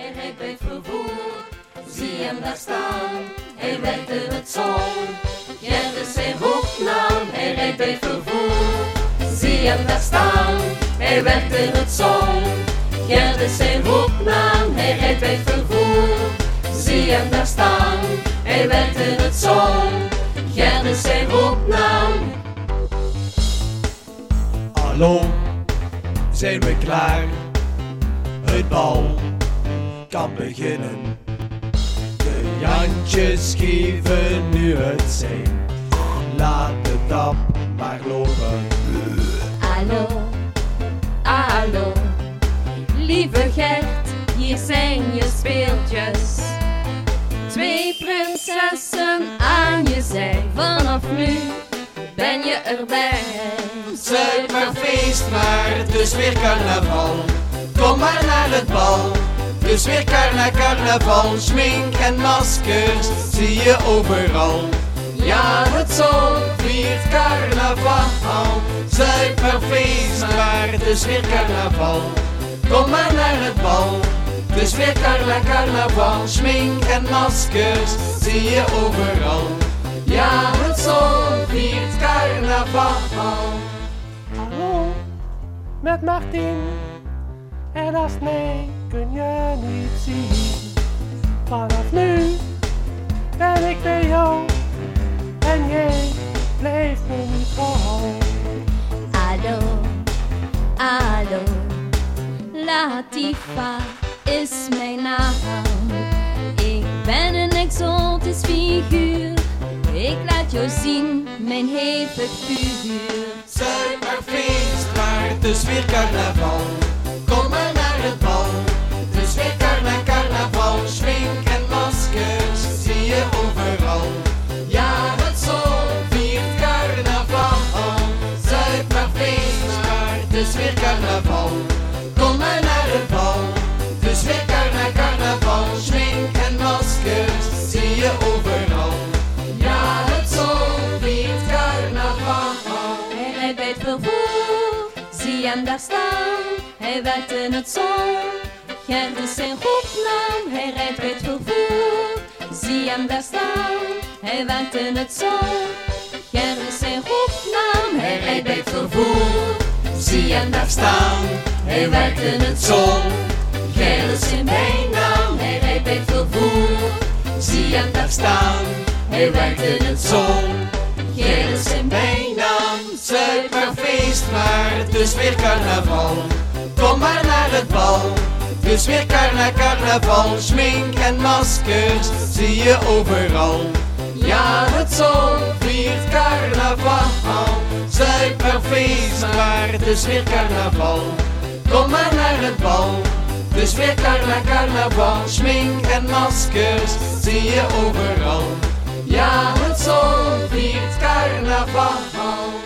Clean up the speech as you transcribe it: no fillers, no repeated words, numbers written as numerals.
hij rijdt bij het vervoer. Zie hem daar staan, hij werkt in het zon. Gert is zijn roepnaam, hij rijdt bij het vervoer. Zie hem daar staan, hij werkt in het zon. Gert is zijn roepnaam, hij rijdt bij het vervoer. Zie hem daar staan, hij werkt in het zon. Gert is zijn roepnaam. Hallo, zijn we klaar? Het bal kan beginnen. De Jantjes geven nu het sein. Laat de tap maar lopen. Hallo, hallo, lieve Gert, hier zijn je speeltjes. 2 prinsessen aan je zij, vanaf nu ben je erbij. Zuid maar feest maar, het is weer carnaval. Kom maar naar het bal, het is weer carnaval. Schmink en maskers zie je overal. Ja, het zon viert carnaval. Zuid maar feest maar, het is weer carnaval. Kom maar naar het bal, het is weer carnaval. Schmink en maskers zie je overal. Ja, het zon viert carnaval. Hallo, met Martin. En naast mij kun je niet zien. Vanaf nu ben ik bij jou. En jij blijft me niet trouw. Hallo, hallo, Latifa is mijn naam. Ik ben een exotisch figuur. Ik laat jou zien mijn hevig vuur. Zuid maar feest maar, het is weer carnaval. Kom maar naar het bal, het is weer carnaval. Schmink en maskers zie je overal. Ja, het zon viert carnaval. Zuid maar feest maar, het is weer carnaval. Kom maar naar het bal, het is weer carnaval. Schmink en maskers zie je overal. Ja, het zon viert carnaval. Hij rijdt bij het vervoer, zie hem daar staan. Hij werkt in het zon, Gert is zijn roepnaam. Hij rijdt bij het vervoer, zie hem daar staan. Hij werkt in het zon, Gert is zijn roepnaam. Hij rijdt bij het vervoer, zie hem daar staan. Hij werkt in het zon, Gert is zijn bijnaam. Hij rijdt bij het vervoer, zie hem daar staan. Hij werkt in het zon, Gert is zijn bijnaam. Zuid maar feest maar, het is weer carnaval. Kom maar naar het bal, het is weer carnaval. Schmink en maskers zie je overal. Ja, het zon viert carnaval. Zuid maar feest maar, het is weer carnaval. Kom maar naar het bal, het is weer carnaval. Schmink en maskers zie je overal. Ja, het zon viert carnaval.